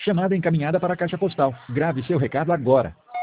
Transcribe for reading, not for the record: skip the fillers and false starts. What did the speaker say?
Chamada encaminhada para a caixa postal. Grave seu recado agora.